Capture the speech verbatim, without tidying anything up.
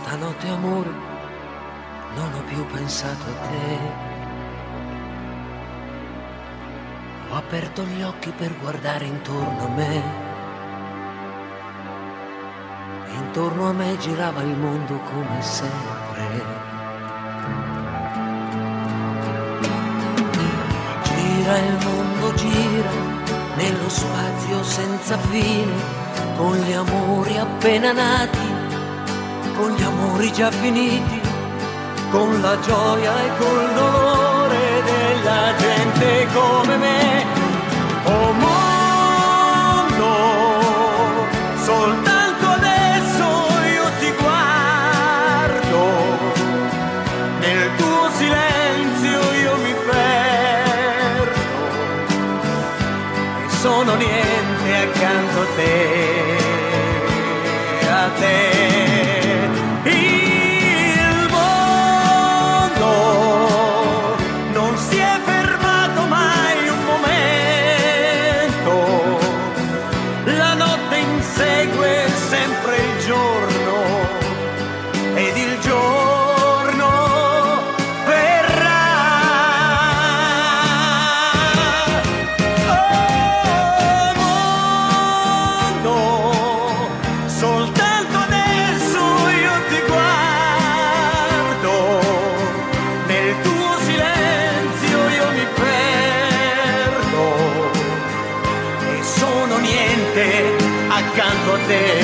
Stanotte amore, non ho più pensato a te. Ho aperto gli occhi per guardare intorno a me. E intorno a me girava il mondo come sempre. Gira il mondo, gira nello spazio senza fine, con gli amori appena nati, con gli amori già finiti, con la gioia e col dolore della gente come me. Oh mondo, soltanto adesso io ti guardo, nel tuo silenzio io mi perdo e sono niente accanto a te, a te. Accanto a te.